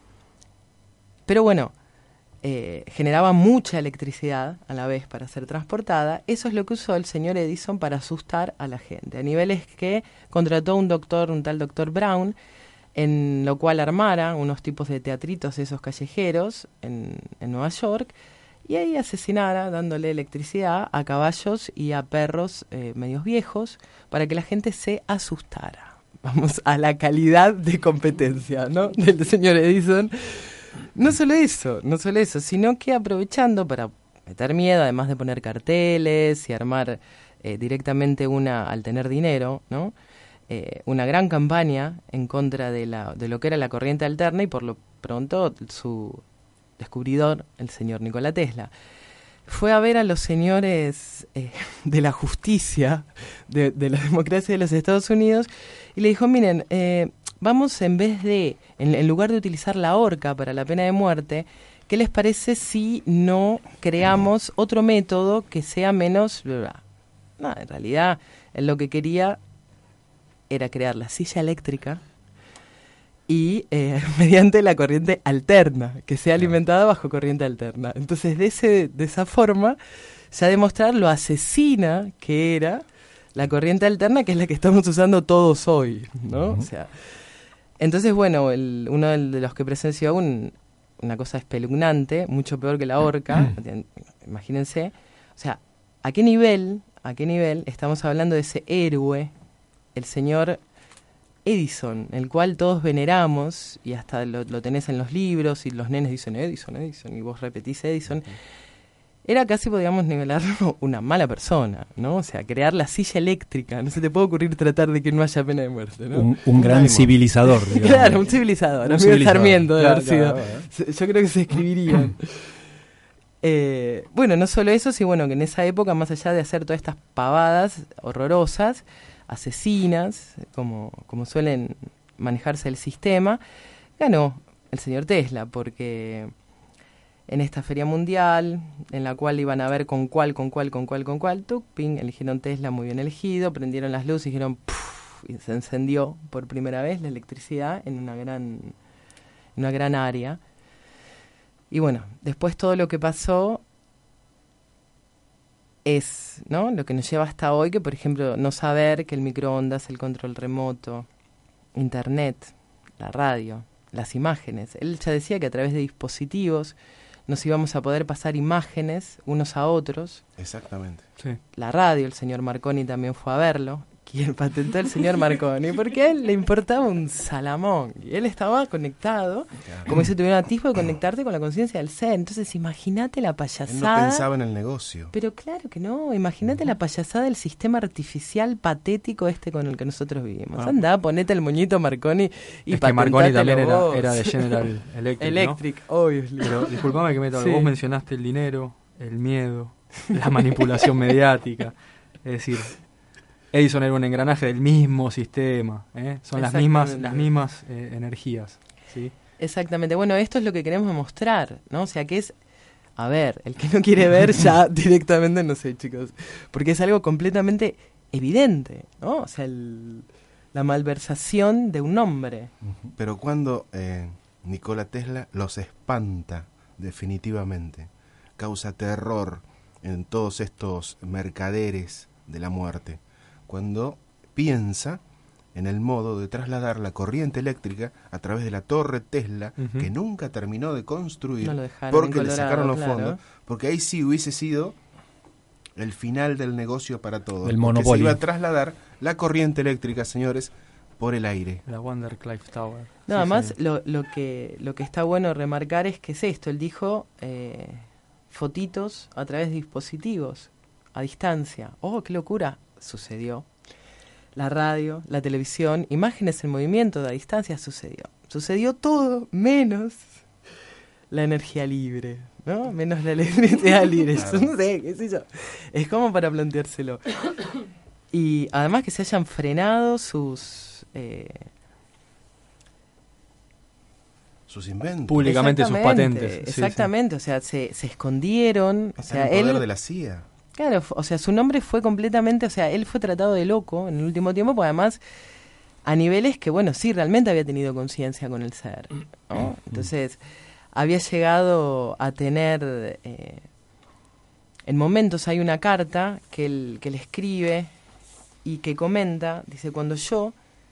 Pero bueno, eh, generaba mucha electricidad a la vez para ser transportada. Eso es lo que usó el señor Edison para asustar a la gente, a niveles que contrató un doctor, un tal doctor Brown, en lo cual armara unos tipos de teatritos esos callejeros en, en Nueva York, y ahí asesinara, dándole electricidad a caballos y a perros eh, medios viejos, para que la gente se asustara. Vamos a la calidad de competencia, ¿no?, del señor Edison. No solo eso, no solo eso, sino que aprovechando para meter miedo, además de poner carteles y armar eh, directamente una, al tener dinero, ¿no?, eh, una gran campaña en contra de, la, de lo que era la corriente alterna, y por lo pronto su descubridor, el señor Nikola Tesla, fue a ver a los señores eh, de la justicia, de, de la democracia de los Estados Unidos, y le dijo, miren, eh, vamos, en vez de, en, en lugar de utilizar la horca para la pena de muerte, ¿qué les parece si no creamos otro método que sea menos... Bla, bla? No, en realidad, él lo que quería era crear la silla eléctrica y eh, mediante la corriente alterna, que sea alimentada bajo corriente alterna. Entonces, de, ese, de esa forma, ya demostrar lo asesina que era la corriente alterna, que es la que estamos usando todos hoy, ¿no? Uh-huh. O sea, entonces, bueno, el, uno de los que presenció un, una cosa espeluznante, mucho peor que la horca, imagínense, o sea, ¿a qué nivel, a qué nivel estamos hablando de ese héroe, el señor Edison, el cual todos veneramos, y hasta lo, lo tenés en los libros, y los nenes dicen Edison, Edison, y vos repetís Edison? Era casi, podríamos nivelarlo, una mala persona, ¿no? O sea, crear la silla eléctrica, no se te puede ocurrir tratar de que no haya pena de muerte, ¿no? Un, un gran civilizador, digamos. Claro, un civilizador, un civilizador. Sarmiento de haber sido. Claro, claro. Yo creo que se escribirían. eh, bueno, no solo eso, sino bueno, que en esa época, más allá de hacer todas estas pavadas horrorosas, asesinas, como, como suelen manejarse el sistema, ganó el señor Tesla, porque en esta feria mundial, en la cual iban a ver con cuál, con cuál, con cuál, con cuál, tuc, ping, eligieron Tesla, muy bien elegido, prendieron las luces y dijeron, ¡puf!, y se encendió por primera vez la electricidad en una gran, en una gran área. Y bueno, después todo lo que pasó es, ¿no?, lo que nos lleva hasta hoy, que por ejemplo no saber que el microondas, el control remoto, internet, la radio, las imágenes. Él ya decía que a través de dispositivos nos íbamos a poder pasar imágenes unos a otros. Exactamente. Sí. La radio, el señor Marconi también fue a verlo. ¿Quién patentó el señor Marconi? Porque a él le importaba un salamón. Y él estaba conectado, claro, como si tuviera un atisbo de conectarte con la conciencia del ser. Entonces, imagínate la payasada. Él no pensaba en el negocio. Pero claro que no. Imagínate la payasada del sistema artificial patético este con el que nosotros vivimos. Ah. Andá, ponete el moñito Marconi y es que Marconi también era, era de General Electric, Electric, ¿no? obvio. Pero disculpame que meto algo. Sí. Vos mencionaste el dinero, el miedo, la manipulación mediática. Es decir, Edison era un engranaje del mismo sistema, ¿eh? Son las mismas, las mismas eh, energías, ¿sí? Exactamente. Bueno, esto es lo que queremos mostrar, ¿no? O sea, que es, a ver, el que no quiere ver ya directamente, no sé, chicos, porque es algo completamente evidente, ¿no? O sea, el, la malversación de un hombre. Pero cuando eh, Nikola Tesla los espanta definitivamente, causa terror en todos estos mercaderes de la muerte, cuando piensa en el modo de trasladar la corriente eléctrica a través de la torre Tesla, Ujú. que nunca terminó de construir, No lo dejaron porque en le Colorado, sacaron los claro. fondos, porque ahí sí hubiese sido el final del negocio para todos. Del porque monopolio. se iba a trasladar la corriente eléctrica, señores, por el aire. La Wondercliff Tower. Nada Sí, más señor. lo, lo que lo que está bueno remarcar es que es esto, él dijo eh, fotitos a través de dispositivos, a distancia. ¡Oh, qué locura! Sucedió. La radio, la televisión, imágenes en movimiento a distancia, sucedió. Sucedió todo menos la energía libre, ¿no? Menos la electricidad libre. Claro. No sé, qué sé yo. Es como para planteárselo. Y además que se hayan frenado sus... eh, Sus inventos. Públicamente sus Exactamente, patentes. Sí, sí. exactamente, o sea, se, se escondieron. O Está sea, en el poder él, de la C I A. claro, fu- o sea, su nombre fue completamente, o sea, él fue tratado de loco en el último tiempo, porque además a niveles que, bueno, sí, realmente había tenido conciencia con el ser, ¿no? Entonces, había llegado a tener, eh, en momentos hay una carta que él, que él escribe y que comenta, dice, cuando yo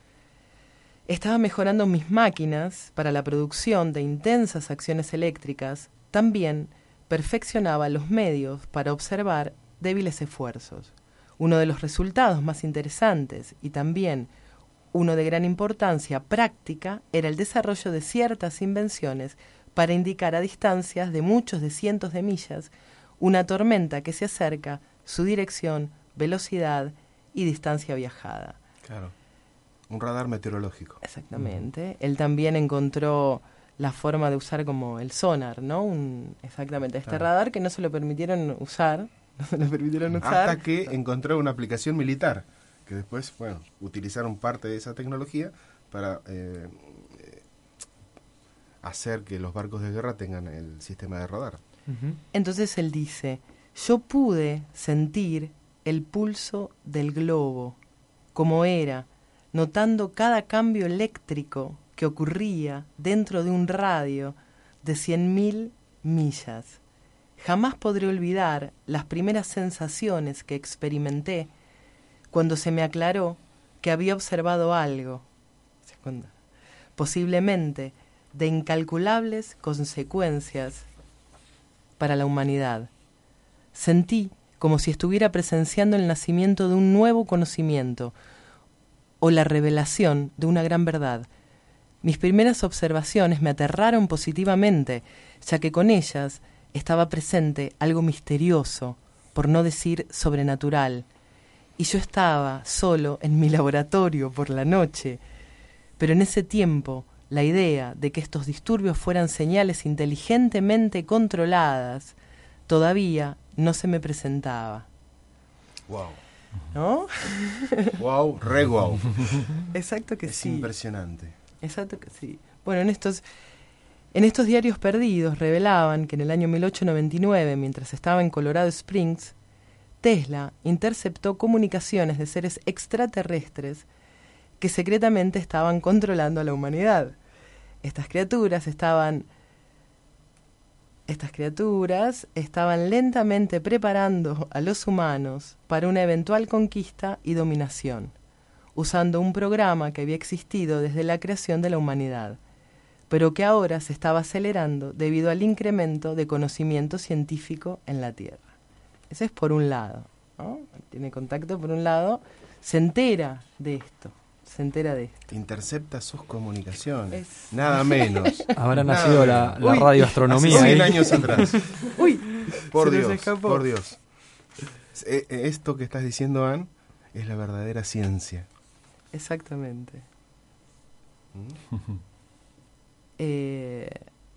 estaba mejorando mis máquinas para la producción de intensas acciones eléctricas, también perfeccionaba los medios para observar débiles esfuerzos. Uno de los resultados más interesantes y también uno de gran importancia práctica era el desarrollo de ciertas invenciones para indicar a distancias de muchos de cientos de millas una tormenta que se acerca, su dirección, velocidad y distancia viajada. Claro. Un radar meteorológico. Exactamente. Él también encontró la forma de usar como el sonar, ¿no? Un, exactamente, este Claro. radar que no se lo permitieron usar, no se lo permitieron usar. Hasta que encontró una aplicación militar, que después, bueno, utilizaron parte de esa tecnología para eh, eh, hacer que los barcos de guerra tengan el sistema de radar. Ujú. Entonces él dice, yo pude sentir el pulso del globo, como era, notando cada cambio eléctrico que ocurría dentro de un radio de cien mil millas. Jamás podré olvidar las primeras sensaciones que experimenté cuando se me aclaró que había observado algo, cuando- posiblemente de incalculables consecuencias para la humanidad. Sentí como si estuviera presenciando el nacimiento de un nuevo conocimiento o la revelación de una gran verdad. Mis primeras observaciones me aterraron positivamente, ya que con ellas estaba presente algo misterioso, por no decir sobrenatural, y yo estaba solo en mi laboratorio por la noche, pero en ese tiempo la idea de que estos disturbios fueran señales inteligentemente controladas todavía no se me presentaba. Wow. ¿No? Wow, re wow. Exacto que Es sí. impresionante. Exacto que sí. Bueno, en estos, en estos diarios perdidos revelaban que en el año mil ochocientos noventa y nueve, mientras estaba en Colorado Springs, Tesla interceptó comunicaciones de seres extraterrestres que secretamente estaban controlando a la humanidad. Estas criaturas estaban Estas criaturas estaban lentamente preparando a los humanos para una eventual conquista y dominación, usando un programa que había existido desde la creación de la humanidad, pero que ahora se estaba acelerando debido al incremento de conocimiento científico en la Tierra. Ese es por un lado, ¿no? Tiene contacto por un lado, se entera de esto, se entera de esto. Intercepta sus comunicaciones. Es- Nada menos. Habrá Nada nacido la, menos. la Uy, radioastronomía. Hace cien ahí. años atrás. ¡Uy! Por Se nos Dios, escapó. por Dios. Eh, eh, Esto que estás diciendo, Ann, es la verdadera ciencia. Exactamente. ¿Mm? Eh,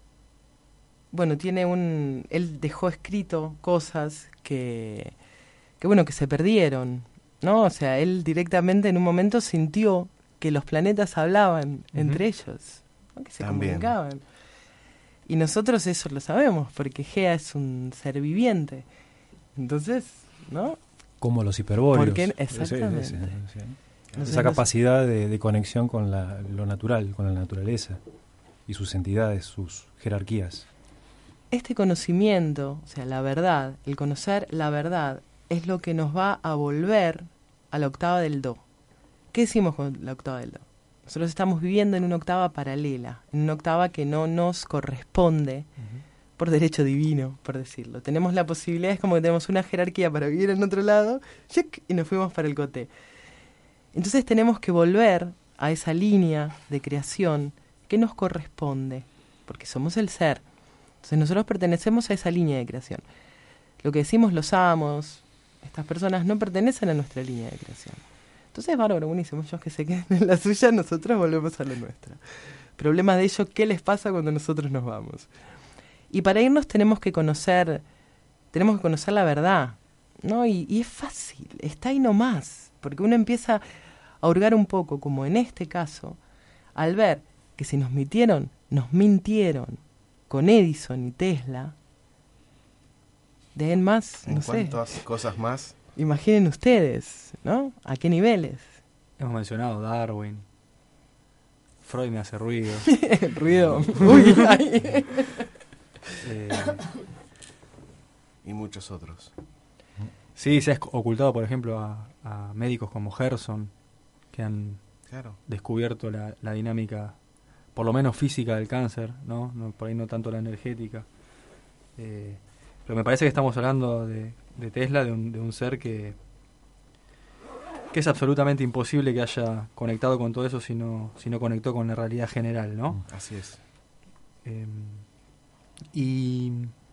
bueno, tiene un... Él dejó escrito cosas que, que, bueno, que se perdieron, ¿no? O sea, él directamente en un momento sintió que los planetas hablaban Ujú. entre ellos, ¿no? Que se También. comunicaban. Y nosotros eso lo sabemos, porque Gea es un ser viviente. Entonces, ¿no? Como los hiperbóreos. Porque- Ese- exactamente. ese- ese- Entonces, Esa nos- capacidad de, de conexión con la- lo natural, con la naturaleza y sus entidades, sus jerarquías. Este conocimiento, o sea, la verdad, el conocer la verdad, es lo que nos va a volver a la octava del do. ¿Qué decimos con la octava del Do? Nosotros estamos viviendo en una octava paralela, en una octava que no nos corresponde uh-huh. por derecho divino, por decirlo. Tenemos la posibilidad, es como que tenemos una jerarquía para vivir en otro lado, y nos fuimos para el coté. Entonces tenemos que volver a esa línea de creación que nos corresponde, porque somos el ser. Entonces nosotros pertenecemos a esa línea de creación. Lo que decimos los amos, estas personas no pertenecen a nuestra línea de creación. Entonces, bárbaro, buenísimo, ellos que se queden en la suya, nosotros volvemos a la nuestra. Problema de ellos, ¿qué les pasa cuando nosotros nos vamos? Y para irnos tenemos que conocer, tenemos que conocer la verdad, ¿no? Y, y es fácil, está ahí nomás, porque uno empieza a hurgar un poco, como en este caso, al ver que si nos mintieron, nos mintieron con Edison y Tesla, de ahí en más, ¿En no sé. cuántas cosas más? Imaginen ustedes, ¿no? ¿A qué niveles? Hemos mencionado Darwin. Freud me hace ruido. El ruido. Uy, ay. Eh, y muchos otros. Sí, se ha ocultado, por ejemplo, a, a médicos como Gerson, que han claro. descubierto la, la dinámica, por lo menos física del cáncer, ¿no? No, por ahí no tanto la energética. Eh, pero me parece que estamos hablando de, de Tesla, de un, de un ser que, que es absolutamente imposible que haya conectado con todo eso si no, si no conectó con la realidad general, ¿no? Así es. Eh, y,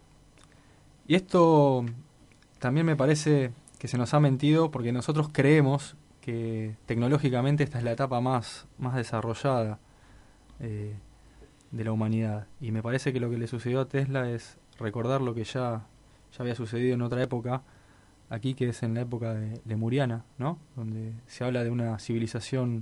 y esto también me parece que se nos ha mentido porque nosotros creemos que tecnológicamente esta es la etapa más, más desarrollada eh, de la humanidad. Y me parece que lo que le sucedió a Tesla es recordar lo que ya, ya había sucedido en otra época, aquí que es en la época de lemuriana, ¿no? Donde se habla de una civilización,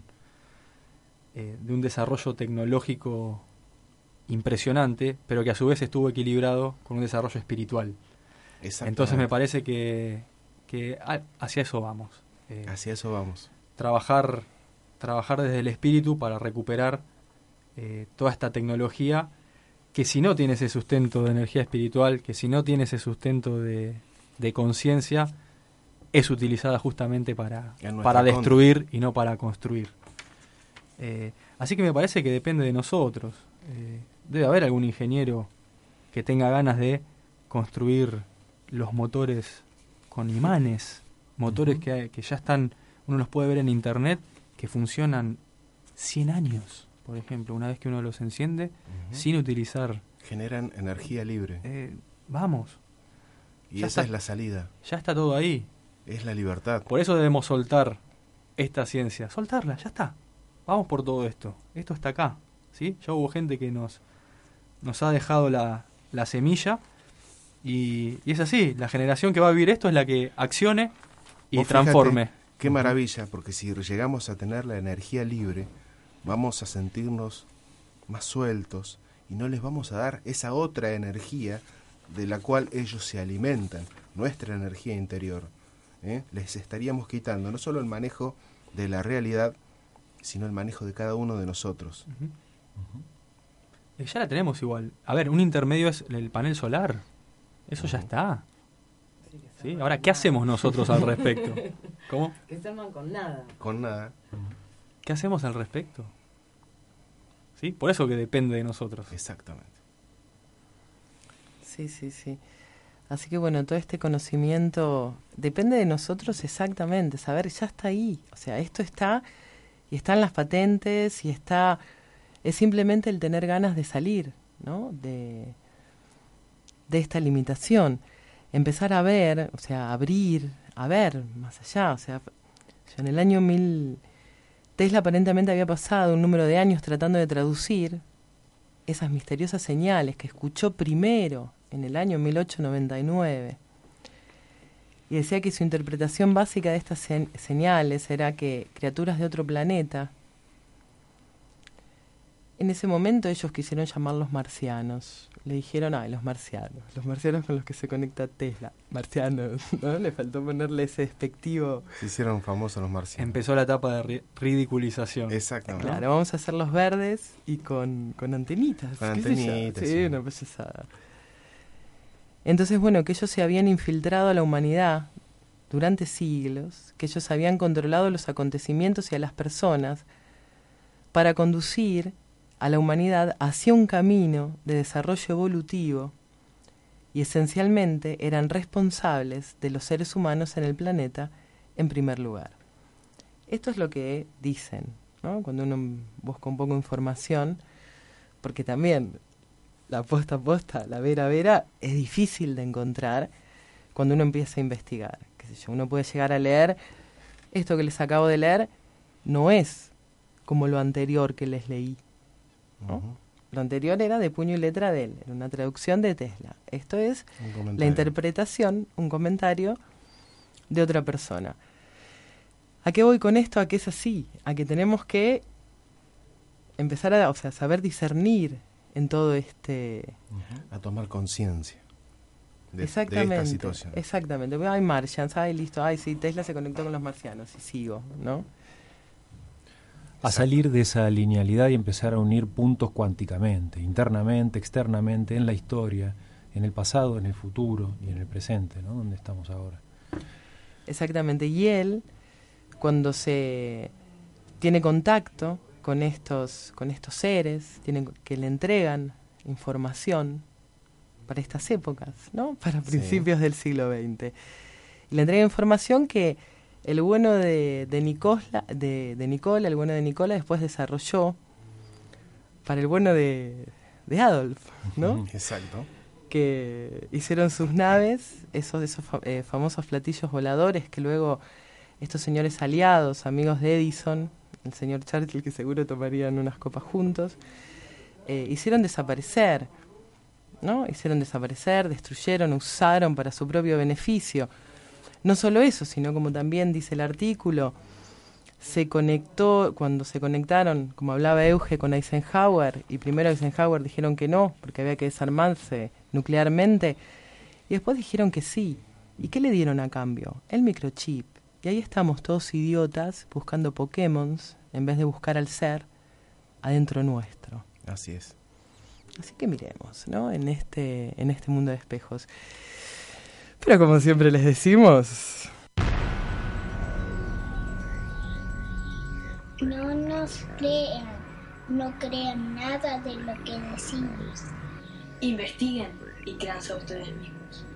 eh, de un desarrollo tecnológico impresionante, pero que a su vez estuvo equilibrado con un desarrollo espiritual. Entonces me parece que, que hacia eso vamos. Eh, hacia eso vamos. Trabajar, trabajar desde el espíritu para recuperar eh, toda esta tecnología que si no tiene ese sustento de energía espiritual, que si no tiene ese sustento de, de conciencia, es utilizada justamente para, para destruir contra. Y no para construir. Eh, así que me parece que depende de nosotros. Eh, debe haber algún ingeniero que tenga ganas de construir los motores con imanes, motores uh-huh. que, que ya están, uno los puede ver en internet, que funcionan cien años, por ejemplo, una vez que uno los enciende, uh-huh. sin utilizar... Generan energía libre. Eh, vamos. Y ya esa está, es la salida. Ya está todo ahí. Es la libertad. Por eso debemos soltar esta ciencia, soltarla, ya está. Vamos por todo esto, esto está acá, ¿sí? Ya hubo gente que nos, nos ha dejado la, la semilla y, y es así, la generación que va a vivir esto es la que accione y Vos transforme. Fíjate, qué maravilla, porque si llegamos a tener la energía libre, vamos a sentirnos más sueltos y no les vamos a dar esa otra energía de la cual ellos se alimentan, nuestra energía interior. ¿eh? Les estaríamos quitando no solo el manejo de la realidad, sino el manejo de cada uno de nosotros. Uh-huh. Uh-huh. Ya la tenemos igual. A ver, un intermedio es el panel solar. Eso uh-huh. ya está. Sí, ¿sí? Ahora, ¿qué hacemos nosotros al respecto? ¿Cómo? Que se arman con nada. Con nada. ¿Qué hacemos al respecto? ¿Sí? Por eso que depende de nosotros. Exactamente. Sí, sí, sí. Así que bueno, todo este conocimiento depende de nosotros exactamente. Saber, ya está ahí. O sea, esto está... y están las patentes y está, es simplemente el tener ganas de salir, ¿no? De, de esta limitación, empezar a ver, o sea, abrir, a ver más allá, o sea, en el año mil, Tesla aparentemente había pasado un número de años tratando de traducir esas misteriosas señales que escuchó primero en el año mil ochocientos noventa y nueve. Y decía que su interpretación básica de estas se- señales era que criaturas de otro planeta, en ese momento ellos quisieron llamarlos marcianos. Le dijeron, ay, los marcianos, los marcianos con los que se conecta Tesla. Marcianos, ¿no? Le faltó ponerle ese despectivo. Se hicieron famosos los marcianos. Empezó la etapa de ri- ridiculización. Exactamente. Claro, vamos a hacerlos verdes y con, con antenitas. Con ¿qué sé yo? antenitas, Sí, sí. una payasada. Entonces, bueno, que ellos se habían infiltrado a la humanidad durante siglos, que ellos habían controlado los acontecimientos y a las personas para conducir a la humanidad hacia un camino de desarrollo evolutivo, y esencialmente eran responsables de los seres humanos en el planeta en primer lugar. Esto es lo que dicen, ¿no? Cuando uno busca un poco de información, porque también la posta a posta, la vera a vera, es difícil de encontrar cuando uno empieza a investigar. Qué sé yo, uno puede llegar a leer, esto que les acabo de leer no es como lo anterior que les leí, ¿no? Uh-huh. Lo anterior era de puño y letra de él, era una traducción de Tesla. Esto es la interpretación, un comentario de otra persona. ¿A qué voy con esto? A que es así, a que tenemos que empezar a, o sea, saber discernir en todo este... Uh-huh. A tomar conciencia de, exactamente, de esta situación. Exactamente. Ay, Martians, ay, listo, ay, sí, Tesla se conectó con los marcianos y sigo, ¿no? A salir de esa linealidad y empezar a unir puntos cuánticamente, internamente, externamente, en la historia, en el pasado, en el futuro y en el presente, ¿no? Donde estamos ahora. Exactamente. Y él, cuando se tiene contacto con estos, con estos seres, tienen, que le entregan información para estas épocas, ¿no? Para principios sí. del siglo veinte. Y le entrega información que el bueno de, de, Nicola, de, de Nicola, el bueno de Nicola después desarrolló para el bueno de, de Adolf, ¿no? Exacto. Que hicieron sus naves, esos, esos eh, famosos platillos voladores que luego estos señores aliados, amigos de Edison, el señor Churchill, que seguro tomarían unas copas juntos, eh, hicieron desaparecer, ¿no? Hicieron desaparecer, destruyeron, usaron para su propio beneficio. No solo eso, sino como también dice el artículo, se conectó, cuando se conectaron, como hablaba Euge, con Eisenhower, y primero Eisenhower dijeron que no, porque había que desarmarse nuclearmente, y después dijeron que sí. ¿Y qué le dieron a cambio? El microchip. Y ahí estamos todos idiotas buscando Pokémons en vez de buscar al ser adentro nuestro. Así es. Así que miremos, ¿no? En este, en este mundo de espejos. Pero como siempre les decimos... No nos crean, no crean nada de lo que decimos. Investiguen y créanse a ustedes mismos.